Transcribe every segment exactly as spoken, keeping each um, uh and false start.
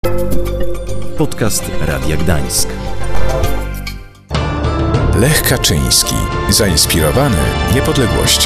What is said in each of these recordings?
Podcast Radia Gdańsk. Lech Kaczyński. Zainspirowany niepodległością.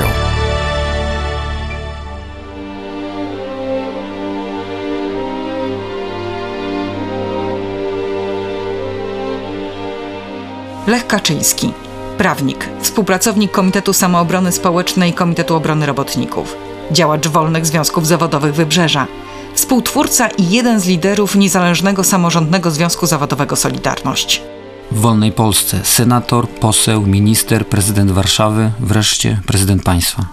Lech Kaczyński. Prawnik, współpracownik Komitetu Samoobrony Społecznej Komitetu Obrony Robotników. Działacz wolnych związków zawodowych Wybrzeża. Współtwórca i jeden z liderów Niezależnego Samorządnego Związku Zawodowego Solidarność. W wolnej Polsce senator, poseł, minister, prezydent Warszawy, wreszcie prezydent państwa.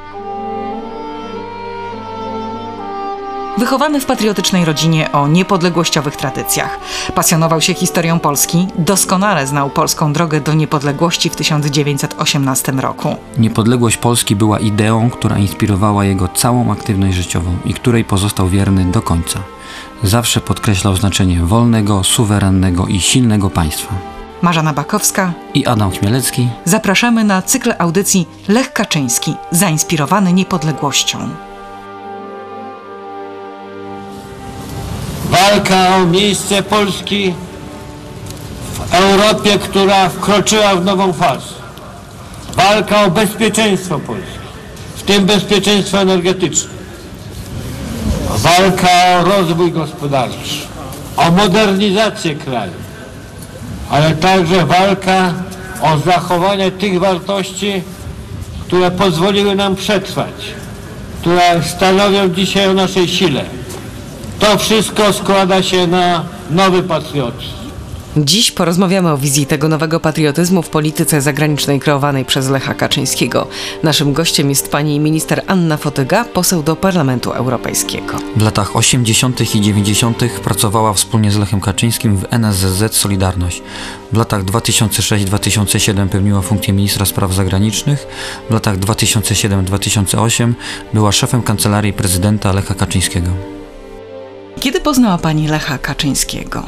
Wychowany w patriotycznej rodzinie o niepodległościowych tradycjach. Pasjonował się historią Polski, doskonale znał polską drogę do niepodległości w tysiąc dziewięćset osiemnastym roku. Niepodległość Polski była ideą, która inspirowała jego całą aktywność życiową i której pozostał wierny do końca. Zawsze podkreślał znaczenie wolnego, suwerennego i silnego państwa. Marzena Bakowska i Adam Chmielecki. Zapraszamy na cykl audycji Lech Kaczyński, zainspirowany niepodległością. Walka o miejsce Polski w Europie, która wkroczyła w nową fazę. Walka o bezpieczeństwo Polski, w tym bezpieczeństwo energetyczne. Walka o rozwój gospodarczy, o modernizację kraju, ale także walka o zachowanie tych wartości, które pozwoliły nam przetrwać, które stanowią dzisiaj o naszej sile. To wszystko składa się na nowy patriotyzm. Dziś porozmawiamy o wizji tego nowego patriotyzmu w polityce zagranicznej kreowanej przez Lecha Kaczyńskiego. Naszym gościem jest pani minister Anna Fotyga, poseł do Parlamentu Europejskiego. W latach osiemdziesiątych i dziewięćdziesiątych pracowała wspólnie z Lechem Kaczyńskim w N S Z Z Solidarność. W latach dwa tysiące szóstym do dwa tysiące siódmego pełniła funkcję ministra spraw zagranicznych. W latach dwa tysiące siódmym do dwa tysiące ósmego była szefem kancelarii prezydenta Lecha Kaczyńskiego. Kiedy poznała pani Lecha Kaczyńskiego?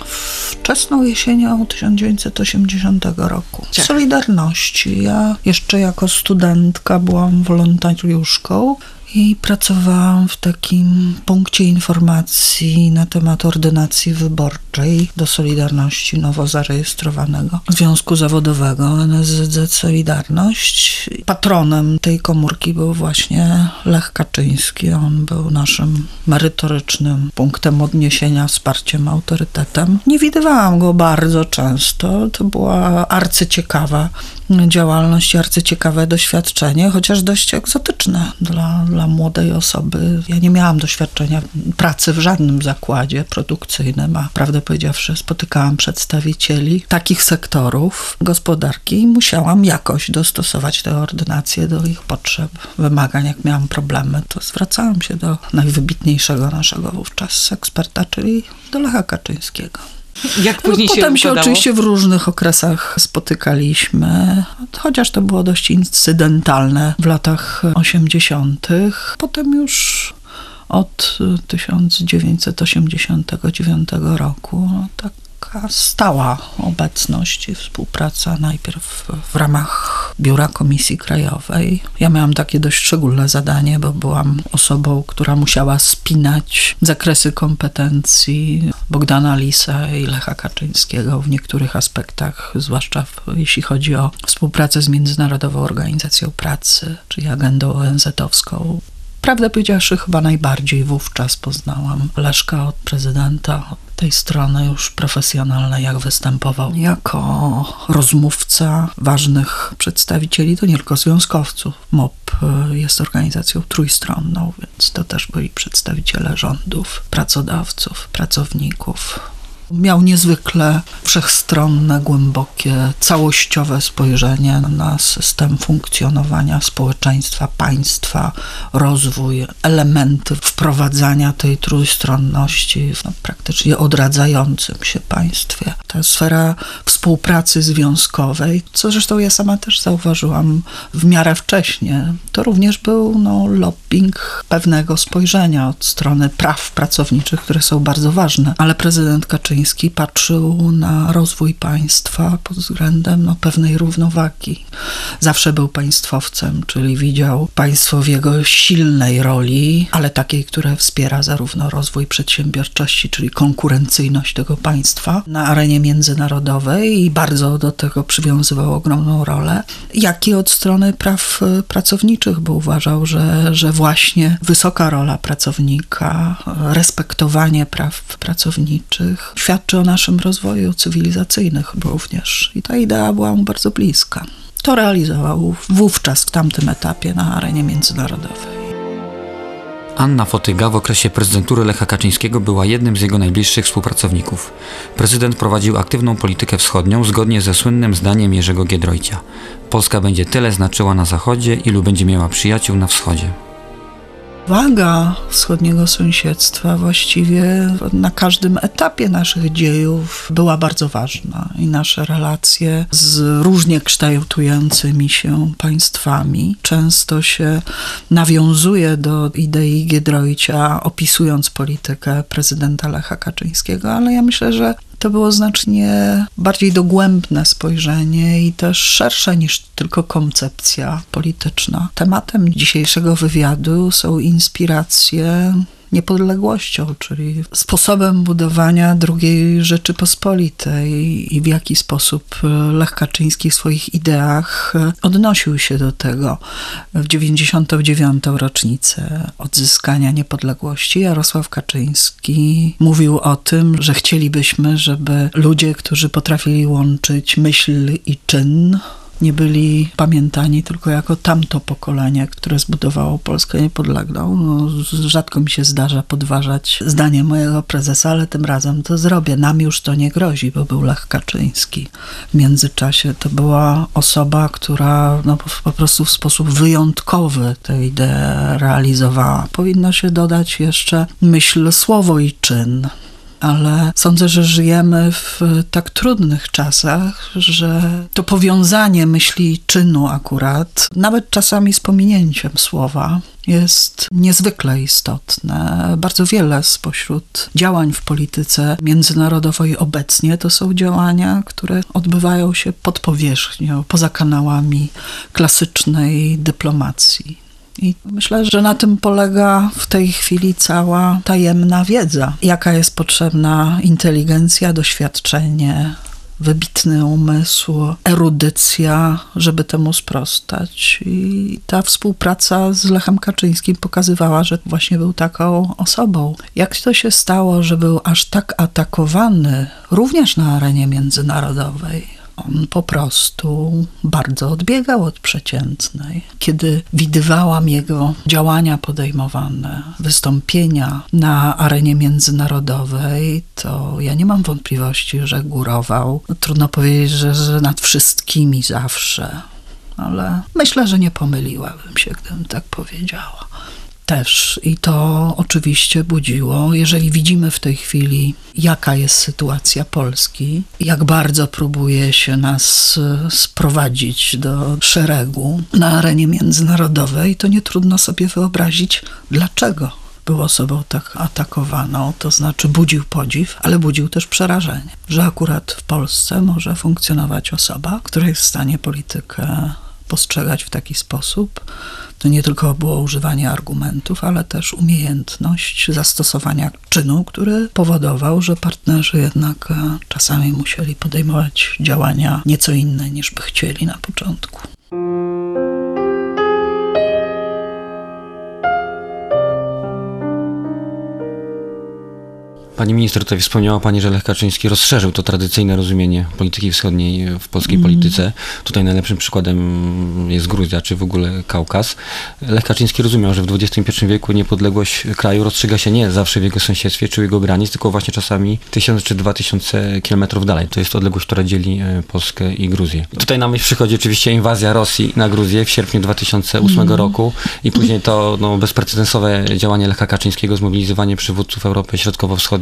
Wczesną jesienią tysiąc dziewięćset osiemdziesiątego roku. W Solidarności. Ja jeszcze jako studentka byłam wolontariuszką i pracowałam w takim punkcie informacji na temat ordynacji wyborczej do Solidarności nowo zarejestrowanego Związku Zawodowego N S Z Z Solidarność. Patronem tej komórki był właśnie Lech Kaczyński. On był naszym merytorycznym punktem odniesienia, wsparciem, autorytetem. Nie widywałam go bardzo często. To była arcyciekawa działalność, arcyciekawe doświadczenie, chociaż dość egzotyczne dla, dla młodej osoby. Ja nie miałam doświadczenia pracy w żadnym zakładzie produkcyjnym, a prawdę powiedziawszy spotykałam przedstawicieli takich sektorów gospodarki i musiałam jakoś dostosować te ordynacje do ich potrzeb, wymagań. Jak miałam problemy, to zwracałam się do najwybitniejszego naszego wówczas eksperta, czyli do Lecha Kaczyńskiego. Jak później no, się Potem się układało? oczywiście w różnych okresach spotykaliśmy, chociaż to było dość incydentalne w latach osiemdziesiątych. Potem już od tysiąc dziewięćset osiemdziesiątego dziewiątego roku no, taka stała obecność i współpraca najpierw w ramach Biura Komisji Krajowej. Ja miałam takie dość szczególne zadanie, bo byłam osobą, która musiała spinać zakresy kompetencji Bogdana Lisa i Lecha Kaczyńskiego w niektórych aspektach, zwłaszcza w, jeśli chodzi o współpracę z Międzynarodową Organizacją Pracy, czyli agendą O N Z-owską. Prawdę powiedziawszy, chyba najbardziej wówczas poznałam Leszka od prezydenta, od tej strony już profesjonalnej, jak występował jako rozmówca ważnych przedstawicieli, to nie tylko związkowców. M O P jest organizacją trójstronną, więc to też byli przedstawiciele rządów, pracodawców, pracowników. Miał niezwykle wszechstronne, głębokie, całościowe spojrzenie na system funkcjonowania społeczeństwa, państwa, rozwój, elementy wprowadzania tej trójstronności w no, praktycznie odradzającym się państwie. Ta sfera współpracy związkowej, co zresztą ja sama też zauważyłam w miarę wcześnie, to również był no, lobbying pewnego spojrzenia od strony praw pracowniczych, które są bardzo ważne, ale prezydent Kaczyński Kaczyński patrzył na rozwój państwa pod względem no, pewnej równowagi. Zawsze był państwowcem, czyli widział państwo w jego silnej roli, ale takiej, która wspiera zarówno rozwój przedsiębiorczości, czyli konkurencyjność tego państwa na arenie międzynarodowej i bardzo do tego przywiązywał ogromną rolę, jak i od strony praw pracowniczych, bo uważał, że, że właśnie wysoka rola pracownika, respektowanie praw pracowniczych świadczy o naszym rozwoju cywilizacyjnym również. I ta idea była mu bardzo bliska. To realizował wówczas, w tamtym etapie na arenie międzynarodowej. Anna Fotyga w okresie prezydentury Lecha Kaczyńskiego była jednym z jego najbliższych współpracowników. Prezydent prowadził aktywną politykę wschodnią zgodnie ze słynnym zdaniem Jerzego Giedroycia. Polska będzie tyle znaczyła na zachodzie, ilu będzie miała przyjaciół na wschodzie. Waga wschodniego sąsiedztwa właściwie na każdym etapie naszych dziejów była bardzo ważna i nasze relacje z różnie kształtującymi się państwami często się nawiązuje do idei Giedroycia, opisując politykę prezydenta Lecha Kaczyńskiego, ale ja myślę, że to było znacznie bardziej dogłębne spojrzenie i też szersze niż tylko koncepcja polityczna. Tematem dzisiejszego wywiadu są inspiracje niepodległością, czyli sposobem budowania drugiej Rzeczypospolitej i w jaki sposób Lech Kaczyński w swoich ideach odnosił się do tego. W dziewięćdziesiątą dziewiątą rocznicę odzyskania niepodległości Jarosław Kaczyński mówił o tym, że chcielibyśmy, żeby ludzie, którzy potrafili łączyć myśl i czyn, nie byli pamiętani tylko jako tamto pokolenie, które zbudowało Polskę niepodległą. No, rzadko mi się zdarza podważać zdanie mojego prezesa, ale tym razem to zrobię. Nam już to nie grozi, bo był Lech Kaczyński. W międzyczasie to była osoba, która no, po prostu w sposób wyjątkowy tę ideę realizowała. Powinno się dodać jeszcze myśl, słowo i czyn. Ale sądzę, że żyjemy w tak trudnych czasach, że to powiązanie myśli i czynu akurat, nawet czasami z pominięciem słowa, jest niezwykle istotne. Bardzo wiele spośród działań w polityce międzynarodowej obecnie to są działania, które odbywają się pod powierzchnią, poza kanałami klasycznej dyplomacji. I myślę, że na tym polega w tej chwili cała tajemna wiedza, jaka jest potrzebna inteligencja, doświadczenie, wybitny umysł, erudycja, żeby temu sprostać. I ta współpraca z Lechem Kaczyńskim pokazywała, że właśnie był taką osobą. Jak to się stało, że był aż tak atakowany również na arenie międzynarodowej? On po prostu bardzo odbiegał od przeciętnej. Kiedy widywałam jego działania podejmowane, wystąpienia na arenie międzynarodowej, to ja nie mam wątpliwości, że górował. Trudno powiedzieć, że, że nad wszystkimi zawsze, ale myślę, że nie pomyliłabym się, gdybym tak powiedziała. Też i to oczywiście budziło, jeżeli widzimy w tej chwili, jaka jest sytuacja Polski, jak bardzo próbuje się nas sprowadzić do szeregu na arenie międzynarodowej, to nie trudno sobie wyobrazić, dlaczego był osobą tak atakowaną, to znaczy budził podziw, ale budził też przerażenie, że akurat w Polsce może funkcjonować osoba, która jest w stanie politykę postrzegać w taki sposób. To nie tylko było używanie argumentów, ale też umiejętność zastosowania czynu, który powodował, że partnerzy jednak czasami musieli podejmować działania nieco inne niż by chcieli na początku. Pani minister, tutaj wspomniała Pani, że Lech Kaczyński rozszerzył to tradycyjne rozumienie polityki wschodniej w polskiej mm. polityce. Tutaj najlepszym przykładem jest Gruzja, czy w ogóle Kaukaz. Lech Kaczyński rozumiał, że w dwudziestym pierwszym wieku niepodległość kraju rozstrzyga się nie zawsze w jego sąsiedztwie, czy u jego granic, tylko właśnie czasami tysiąc czy dwa tysiące kilometrów dalej. To jest odległość, która dzieli Polskę i Gruzję. I tutaj na myśl przychodzi oczywiście inwazja Rosji na Gruzję w sierpniu dwa tysiące ósmego mm. roku i później to no, bezprecedensowe działanie Lecha Kaczyńskiego, zmobilizowanie przywódców Europy Środkowo-Wschodniej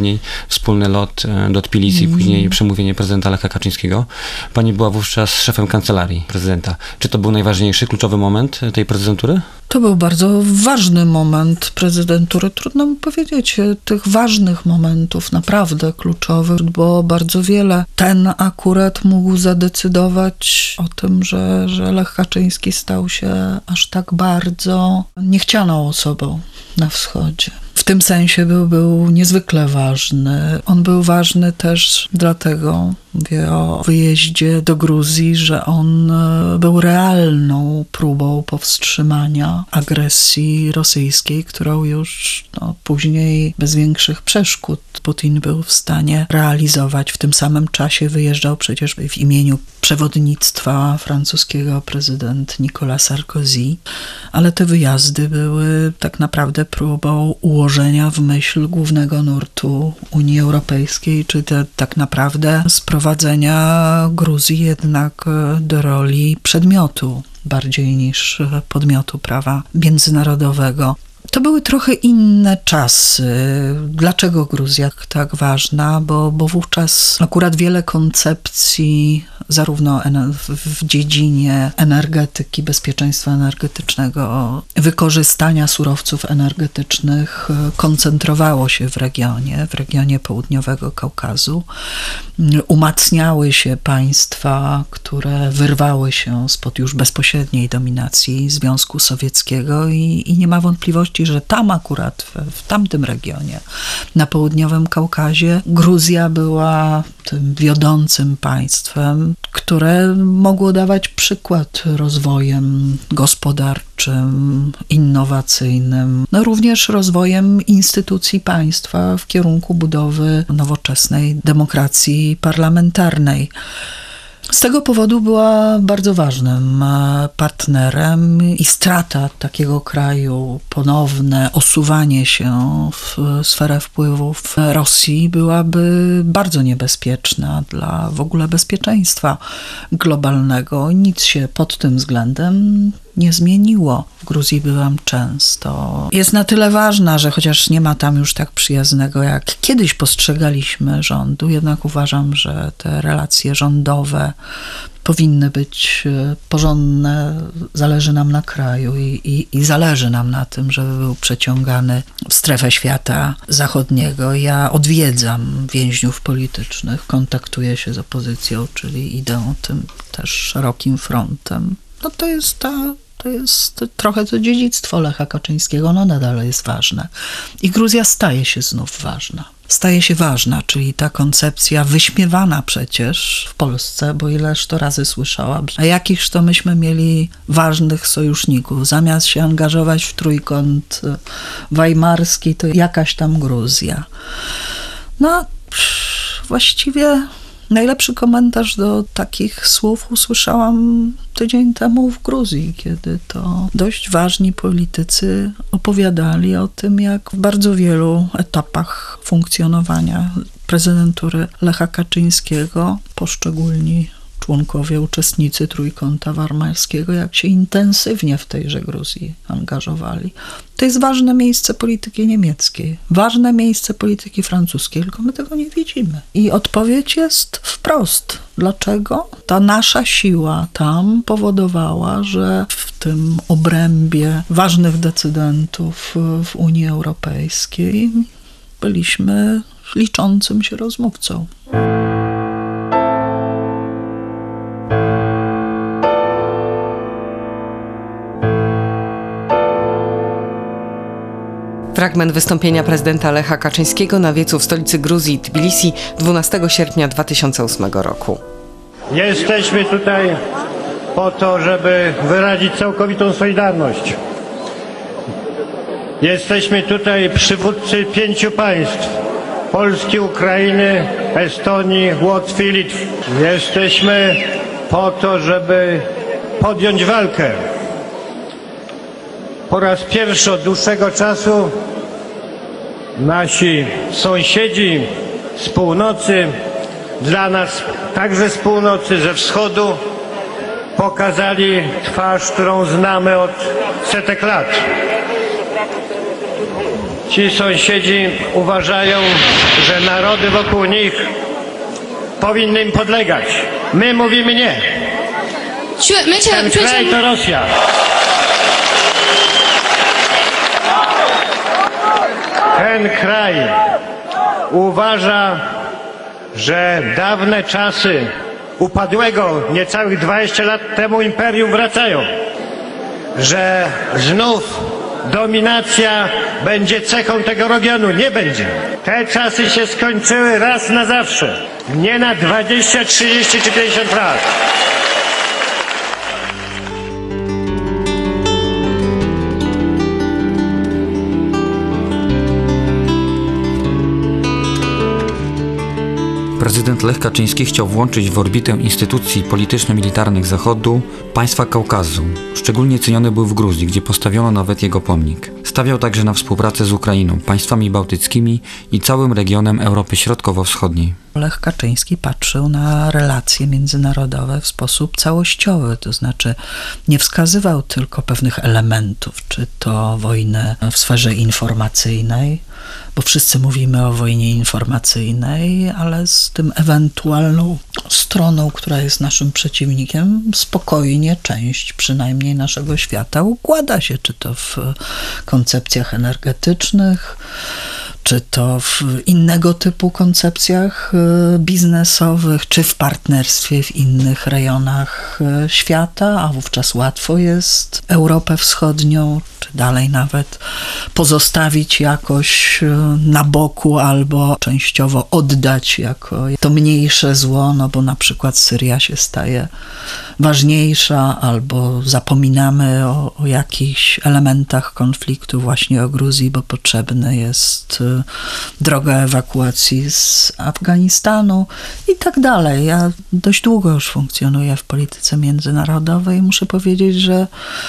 Wschodniej, wspólny lot do Tbilisi, mm. później przemówienie prezydenta Lecha Kaczyńskiego. Pani była wówczas szefem kancelarii prezydenta. Czy to był najważniejszy, kluczowy moment tej prezydentury? To był bardzo ważny moment prezydentury. Trudno mi powiedzieć, tych ważnych momentów, naprawdę kluczowych, bo bardzo wiele. Ten akurat mógł zadecydować o tym, że, że Lech Kaczyński stał się aż tak bardzo niechcianą osobą na wschodzie. W tym sensie był, był niezwykle ważny. On był ważny też dlatego, mówię o wyjeździe do Gruzji, że on był realną próbą powstrzymania agresji rosyjskiej, którą już no, później bez większych przeszkód Putin był w stanie realizować. W tym samym czasie wyjeżdżał przecież w imieniu przewodnictwa francuskiego prezydent Nicolas Sarkozy, ale te wyjazdy były tak naprawdę próbą ułożenia w myśl głównego nurtu Unii Europejskiej, czy te, tak naprawdę sprowadzenia Gruzji jednak do roli przedmiotu bardziej niż podmiotu prawa międzynarodowego. To były trochę inne czasy. Dlaczego Gruzja tak ważna? Bo, bo wówczas akurat wiele koncepcji, zarówno w dziedzinie energetyki, bezpieczeństwa energetycznego, wykorzystania surowców energetycznych koncentrowało się w regionie, w regionie południowego Kaukazu. Umacniały się państwa, które wyrwały się spod już bezpośredniej dominacji Związku Sowieckiego i, i nie ma wątpliwości, że tam akurat, w, w tamtym regionie, na południowym Kaukazie, Gruzja była tym wiodącym państwem, które mogło dawać przykład rozwojem gospodarczym, innowacyjnym, no również rozwojem instytucji państwa w kierunku budowy nowoczesnej demokracji parlamentarnej. Z tego powodu była bardzo ważnym partnerem i strata takiego kraju, ponowne osuwanie się w sferę wpływów Rosji byłaby bardzo niebezpieczna dla w ogóle bezpieczeństwa globalnego. Nic się pod tym względem nie zmieniło. W Gruzji byłam często. Jest na tyle ważna, że chociaż nie ma tam już tak przyjaznego, jak kiedyś postrzegaliśmy rządu, jednak uważam, że te relacje rządowe powinny być porządne. Zależy nam na kraju i, i, i zależy nam na tym, żeby był przeciągany w strefę świata zachodniego. Ja odwiedzam więźniów politycznych, kontaktuję się z opozycją, czyli idę tym też szerokim frontem. No to jest ta, to jest trochę to dziedzictwo Lecha Kaczyńskiego, no nadal jest ważne. I Gruzja staje się znów ważna. Staje się ważna, czyli ta koncepcja wyśmiewana przecież w Polsce, bo ileż to razy słyszałam, a jakichż to myśmy mieli ważnych sojuszników. Zamiast się angażować w trójkąt weimarski, to jakaś tam Gruzja. No, właściwie najlepszy komentarz do takich słów usłyszałam tydzień temu w Gruzji, kiedy to dość ważni politycy opowiadali o tym, jak w bardzo wielu etapach funkcjonowania prezydentury Lecha Kaczyńskiego poszczególni członkowie, uczestnicy Trójkąta Weimarskiego, jak się intensywnie w tejże Gruzji angażowali. To jest ważne miejsce polityki niemieckiej, ważne miejsce polityki francuskiej, tylko my tego nie widzimy. I odpowiedź jest wprost. Dlaczego? Ta nasza siła tam powodowała, że w tym obrębie ważnych decydentów w Unii Europejskiej byliśmy liczącym się rozmówcą. Fragment wystąpienia prezydenta Lecha Kaczyńskiego na wiecu w stolicy Gruzji, Tbilisi, dwunastego sierpnia dwa tysiące ósmego roku. Jesteśmy tutaj po to, żeby wyrazić całkowitą solidarność. Jesteśmy tutaj przywódcy pięciu państw: Polski, Ukrainy, Estonii, Łotwy i Litwy. Jesteśmy po to, żeby podjąć walkę. Po raz pierwszy od dłuższego czasu nasi sąsiedzi z północy, dla nas także z północy, ze wschodu, pokazali twarz, którą znamy od setek lat. Ci sąsiedzi uważają, że narody wokół nich powinny im podlegać. My mówimy nie. Ten kraj to Rosja. Ten kraj uważa, że dawne czasy upadłego niecałych dwadzieścia lat temu imperium wracają. Że znów dominacja będzie cechą tego regionu. Nie będzie. Te czasy się skończyły raz na zawsze. Nie na dwadzieścia, trzydzieści czy pięćdziesiąt lat. Prezydent Lech Kaczyński chciał włączyć w orbitę instytucji polityczno-militarnych Zachodu państwa Kaukazu. Szczególnie ceniony był w Gruzji, gdzie postawiono nawet jego pomnik. Stawiał także na współpracę z Ukrainą, państwami bałtyckimi i całym regionem Europy Środkowo-Wschodniej. Lech Kaczyński patrzył na relacje międzynarodowe w sposób całościowy, to znaczy nie wskazywał tylko pewnych elementów, czy to wojny w sferze informacyjnej, bo wszyscy mówimy o wojnie informacyjnej, ale z tym ewentualną stroną, która jest naszym przeciwnikiem, spokojnie część przynajmniej naszego świata układa się, czy to w koncepcjach energetycznych, czy to w innego typu koncepcjach biznesowych, czy w partnerstwie w innych rejonach świata, a wówczas łatwo jest Europę Wschodnią, czy dalej nawet pozostawić jakoś na boku albo częściowo oddać jako to mniejsze zło, no bo na przykład Syria się staje ważniejsza, albo zapominamy o, o jakichś elementach konfliktu, właśnie o Gruzji, bo potrzebny jest droga ewakuacji z Afganistanu i tak dalej. Ja dość długo już funkcjonuję w polityce międzynarodowej i muszę powiedzieć, że,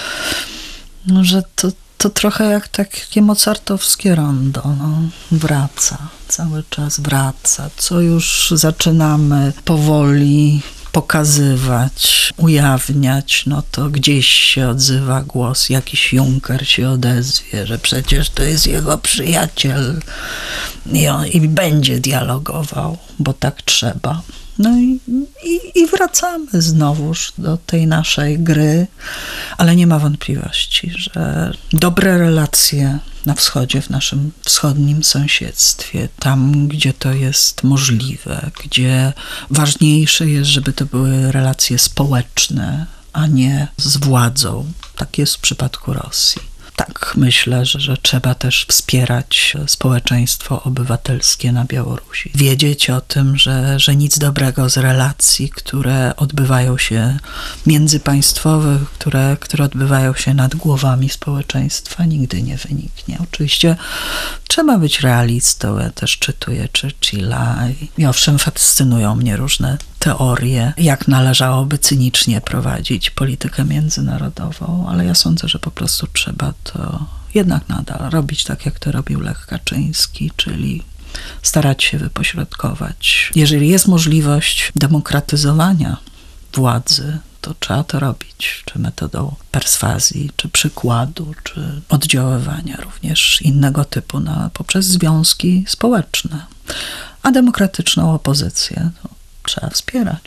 że to, to trochę jak takie mozartowskie rondo. No, wraca, cały czas wraca. Co już zaczynamy powoli pokazywać, ujawniać, no to gdzieś się odzywa głos, jakiś Juncker się odezwie, że przecież to jest jego przyjaciel i on i będzie dialogował, bo tak trzeba. No i, i, i wracamy znowuż do tej naszej gry, ale nie ma wątpliwości, że dobre relacje na wschodzie, w naszym wschodnim sąsiedztwie, tam gdzie to jest możliwe, gdzie ważniejsze jest, żeby to były relacje społeczne, a nie z władzą. Tak jest w przypadku Rosji. Tak, myślę, że, że trzeba też wspierać społeczeństwo obywatelskie na Białorusi. Wiedzieć o tym, że, że nic dobrego z relacji, które odbywają się międzypaństwowych, które, które odbywają się nad głowami społeczeństwa, nigdy nie wyniknie. Oczywiście trzeba być realistą. Ja też czytuję Churchilla i owszem, fascynują mnie różne teorie, jak należałoby cynicznie prowadzić politykę międzynarodową, ale ja sądzę, że po prostu trzeba to jednak nadal robić tak, jak to robił Lech Kaczyński, czyli starać się wypośrodkować. Jeżeli jest możliwość demokratyzowania władzy, to trzeba to robić, czy metodą perswazji, czy przykładu, czy oddziaływania również innego typu na, poprzez związki społeczne. A demokratyczną opozycję to trzeba wspierać.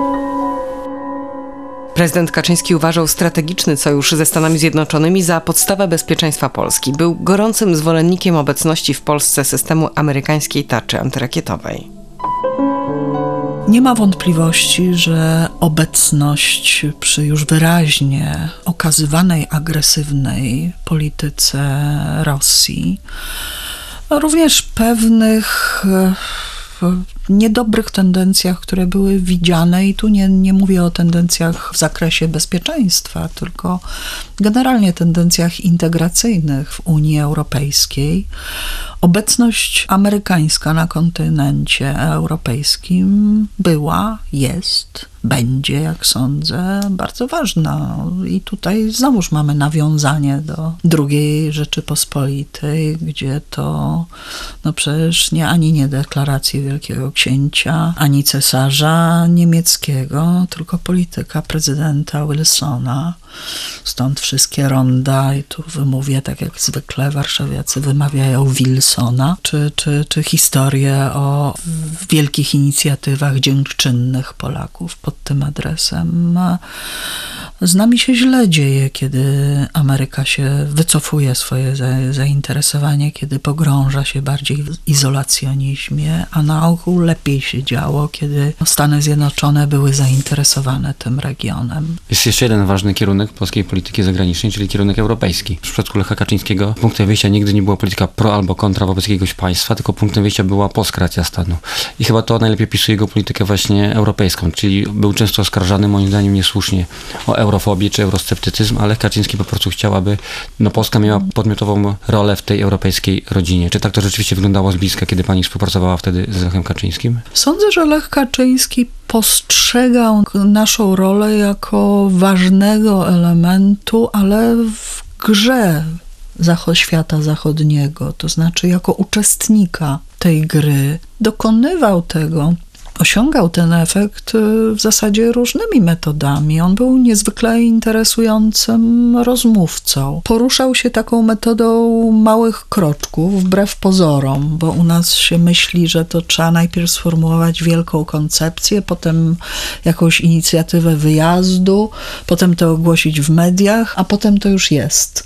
Prezydent Kaczyński uważał strategiczny sojusz ze Stanami Zjednoczonymi za podstawę bezpieczeństwa Polski. Był gorącym zwolennikiem obecności w Polsce systemu amerykańskiej tarczy antyrakietowej. Nie ma wątpliwości, że obecność przy już wyraźnie okazywanej agresywnej polityce Rosji, również pewnych niedobrych tendencjach, które były widziane, i tu nie, nie mówię o tendencjach w zakresie bezpieczeństwa, tylko generalnie tendencjach integracyjnych w Unii Europejskiej. Obecność amerykańska na kontynencie europejskim była, jest, będzie, jak sądzę, bardzo ważna. I tutaj znowuż mamy nawiązanie do drugiej Rzeczypospolitej, gdzie to no przecież nie ani nie deklaracje Wielkiego księcia, ani cesarza niemieckiego, tylko polityka prezydenta Wilsona. Stąd wszystkie ronda, i tu wymówię tak jak zwykle warszawiacy wymawiają Wilsona, czy, czy, czy historie o wielkich inicjatywach dziękczynnych Polaków pod tym adresem. Z nami się źle dzieje, kiedy Ameryka się wycofuje swoje zainteresowanie, kiedy pogrąża się bardziej w izolacjonizmie, a na ogół lepiej się działo, kiedy Stany Zjednoczone były zainteresowane tym regionem. Jest jeszcze jeden ważny kierunek polskiej polityki zagranicznej, czyli kierunek europejski. W przypadku Lecha Kaczyńskiego punktem wyjścia nigdy nie była polityka pro albo kontra wobec jakiegoś państwa, tylko punktem wyjścia była poskracja stanu. I chyba to najlepiej opisuje jego politykę właśnie europejską, czyli był często oskarżany, moim zdaniem niesłusznie, o eurofobię czy eurosceptycyzm, ale Kaczyński po prostu chciał, aby no, Polska miała podmiotową rolę w tej europejskiej rodzinie. Czy tak to rzeczywiście wyglądało z bliska, kiedy pani współpracowała wtedy z Lechem Kaczyńskim? Sądzę, że Lech Kaczyński postrzegał naszą rolę jako ważnego elementu, ale w grze zachod- świata zachodniego, to znaczy jako uczestnika tej gry. Dokonywał tego, osiągał ten efekt w zasadzie różnymi metodami. On był niezwykle interesującym rozmówcą. Poruszał się taką metodą małych kroczków, wbrew pozorom, bo u nas się myśli, że to trzeba najpierw sformułować wielką koncepcję, potem jakąś inicjatywę wyjazdu, potem to ogłosić w mediach, a potem to już jest.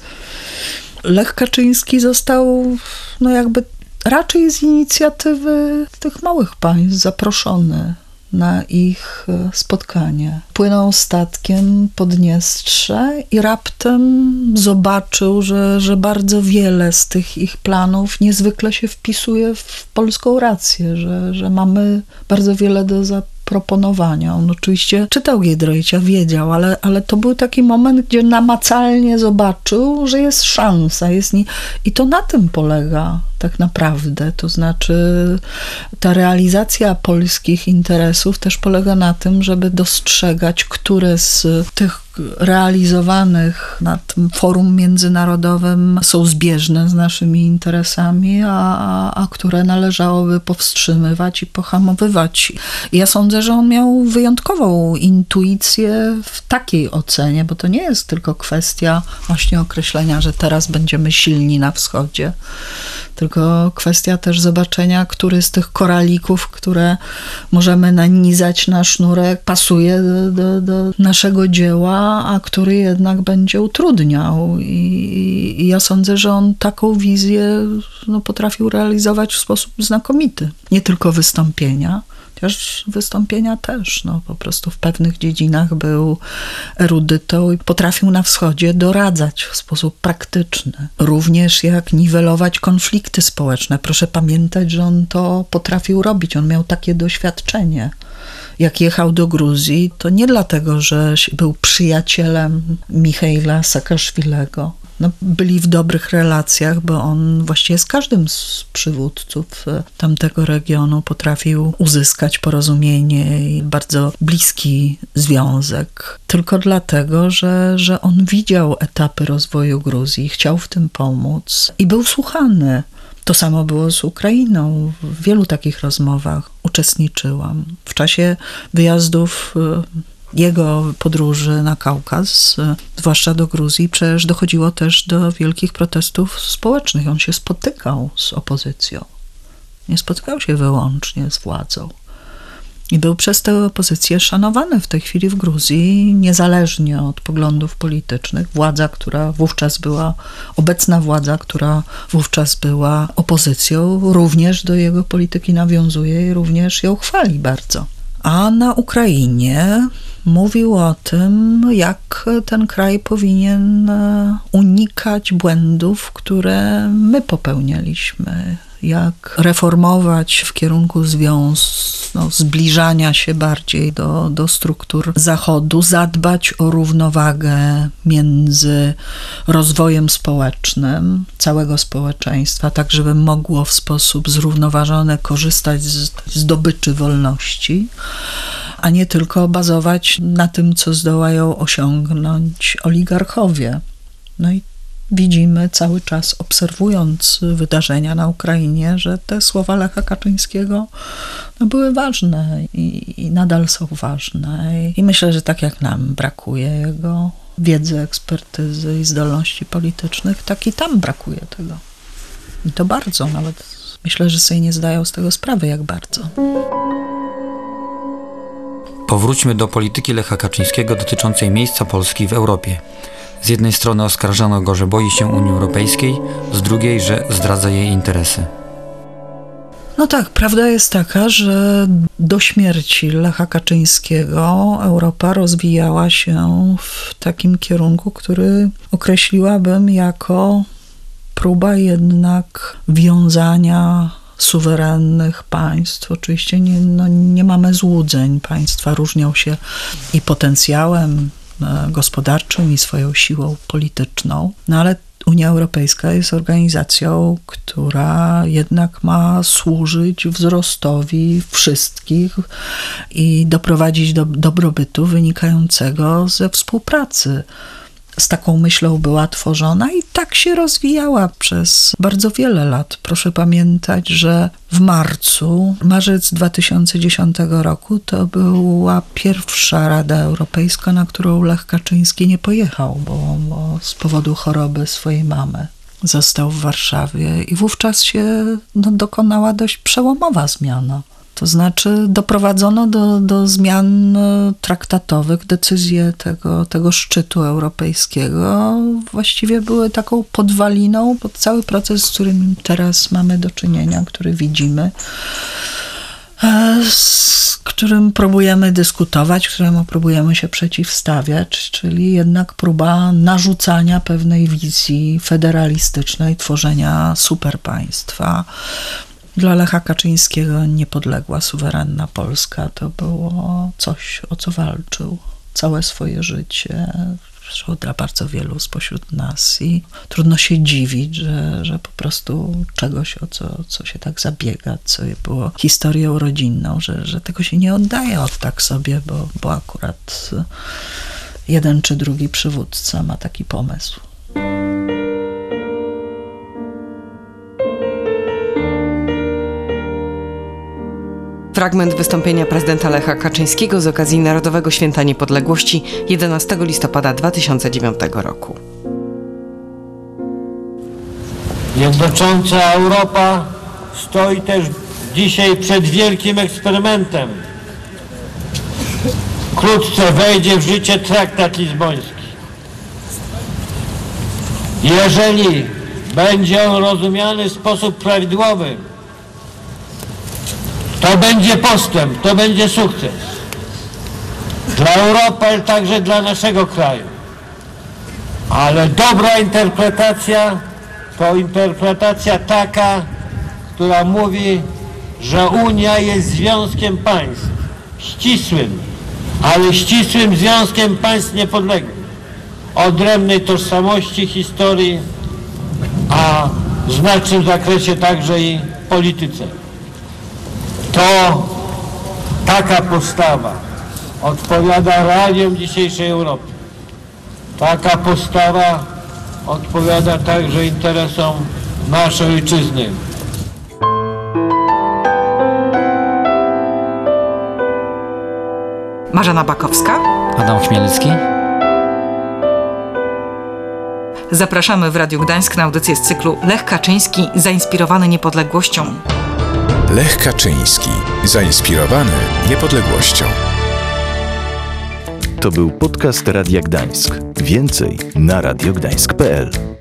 Lech Kaczyński został, no jakby raczej z inicjatywy tych małych państw zaproszony na ich spotkanie. Płynął statkiem Podniestrze i raptem zobaczył, że, że bardzo wiele z tych ich planów niezwykle się wpisuje w polską rację, że, że mamy bardzo wiele do zaproponowania. On oczywiście czytał Giedroycia, wiedział, ale, ale to był taki moment, gdzie namacalnie zobaczył, że jest szansa. Jest nie... I to na tym polega tak naprawdę. To znaczy ta realizacja polskich interesów też polega na tym, żeby dostrzegać, które z tych realizowanych na tym forum międzynarodowym są zbieżne z naszymi interesami, a, a, a które należałoby powstrzymywać i pohamowywać. I ja sądzę, że on miał wyjątkową intuicję w takiej ocenie, bo to nie jest tylko kwestia właśnie określenia, że teraz będziemy silni na wschodzie, tylko kwestia też zobaczenia, który z tych koralików, które możemy nanizać na sznurek, pasuje do, do, do naszego dzieła, a który jednak będzie utrudniał. I, i ja sądzę, że on taką wizję no, potrafił realizować w sposób znakomity. Nie tylko wystąpienia, chociaż wystąpienia też, no po prostu w pewnych dziedzinach był erudytą i potrafił na wschodzie doradzać w sposób praktyczny. Również jak niwelować konflikty społeczne. Proszę pamiętać, że on to potrafił robić, on miał takie doświadczenie. Jak jechał do Gruzji, to nie dlatego, że był przyjacielem Michaila Saakaszwilego. No, byli w dobrych relacjach, bo on właściwie z każdym z przywódców tamtego regionu potrafił uzyskać porozumienie i bardzo bliski związek. Tylko dlatego, że, że on widział etapy rozwoju Gruzji, chciał w tym pomóc i był słuchany. To samo było z Ukrainą. W wielu takich rozmowach uczestniczyłam. W czasie wyjazdów jego podróży na Kaukaz, zwłaszcza do Gruzji, przecież dochodziło też do wielkich protestów społecznych. On się spotykał z opozycją. Nie spotykał się wyłącznie z władzą. I był przez tę opozycję szanowany w tej chwili w Gruzji, niezależnie od poglądów politycznych. Władza, która wówczas była, obecna władza, która wówczas była opozycją, również do jego polityki nawiązuje i również ją chwali bardzo. A na Ukrainie mówił o tym, jak ten kraj powinien unikać błędów, które my popełnialiśmy. Jak reformować w kierunku związku, no, zbliżania się bardziej do, do struktur Zachodu, zadbać o równowagę między rozwojem społecznym całego społeczeństwa, tak żeby mogło w sposób zrównoważony korzystać z zdobyczy wolności, a nie tylko bazować na tym, co zdołają osiągnąć oligarchowie. No i widzimy cały czas, obserwując wydarzenia na Ukrainie, że te słowa Lecha Kaczyńskiego no, były ważne i, i nadal są ważne. I, I myślę, że tak jak nam brakuje jego wiedzy, ekspertyzy i zdolności politycznych, tak i tam brakuje tego. I to bardzo, nawet myślę, że sobie nie zdają z tego sprawy, jak bardzo. Powróćmy do polityki Lecha Kaczyńskiego dotyczącej miejsca Polski w Europie. Z jednej strony oskarżano go, że boi się Unii Europejskiej, z drugiej, że zdradza jej interesy. No tak, prawda jest taka, że do śmierci Lecha Kaczyńskiego Europa rozwijała się w takim kierunku, który określiłabym jako próba jednak wiązania suwerennych państw. Oczywiście nie, no, nie mamy złudzeń. Państwa różnią się i potencjałem gospodarczym, i swoją siłą polityczną, no ale Unia Europejska jest organizacją, która jednak ma służyć wzrostowi wszystkich i doprowadzić do dobrobytu wynikającego ze współpracy. Z taką myślą była tworzona i tak się rozwijała przez bardzo wiele lat. Proszę pamiętać, że w marcu, marzec dwa tysiące dziesiątego roku to była pierwsza Rada Europejska, na którą Lech Kaczyński nie pojechał, bo, bo z powodu choroby swojej mamy został w Warszawie i wówczas się no, dokonała dość przełomowa zmiana. To znaczy doprowadzono do, do zmian traktatowych. Decyzje tego, tego szczytu europejskiego właściwie były taką podwaliną pod cały proces, z którym teraz mamy do czynienia, który widzimy, z którym próbujemy dyskutować, któremu próbujemy się przeciwstawiać, czyli jednak próba narzucania pewnej wizji federalistycznej, tworzenia superpaństwa. Dla Lecha Kaczyńskiego niepodległa, suwerenna Polska to było coś, o co walczył całe swoje życie, zresztą dla bardzo wielu spośród nas i trudno się dziwić, że, że po prostu czegoś, o co, co się tak zabiega, co było historią rodzinną, że, że tego się nie oddaje od tak sobie, bo, bo akurat jeden czy drugi przywódca ma taki pomysł. Fragment wystąpienia prezydenta Lecha Kaczyńskiego z okazji Narodowego Święta Niepodległości jedenastego listopada dwa tysiące dziewiątego roku. Jednocząca Europa stoi też dzisiaj przed wielkim eksperymentem. Wkrótce wejdzie w życie traktat lizboński. Jeżeli będzie on rozumiany w sposób prawidłowy, to będzie postęp, to będzie sukces. Dla Europy, ale także dla naszego kraju. Ale dobra interpretacja to interpretacja taka, która mówi, że Unia jest związkiem państw ścisłym, ale ścisłym związkiem państw niepodległych, odrębnej tożsamości, historii, a w znacznym zakresie także i polityce. To taka postawa odpowiada realiom dzisiejszej Europy. Taka postawa odpowiada także interesom naszej ojczyzny. Marzena Bakowska. Adam Chmielewski. Zapraszamy w Radiu Gdańsk na audycję z cyklu Lech Kaczyński zainspirowany niepodległością. Lech Kaczyński, zainspirowany niepodległością. To był podcast Radia Gdańsk. Więcej na radiogdańsk kropka pe el.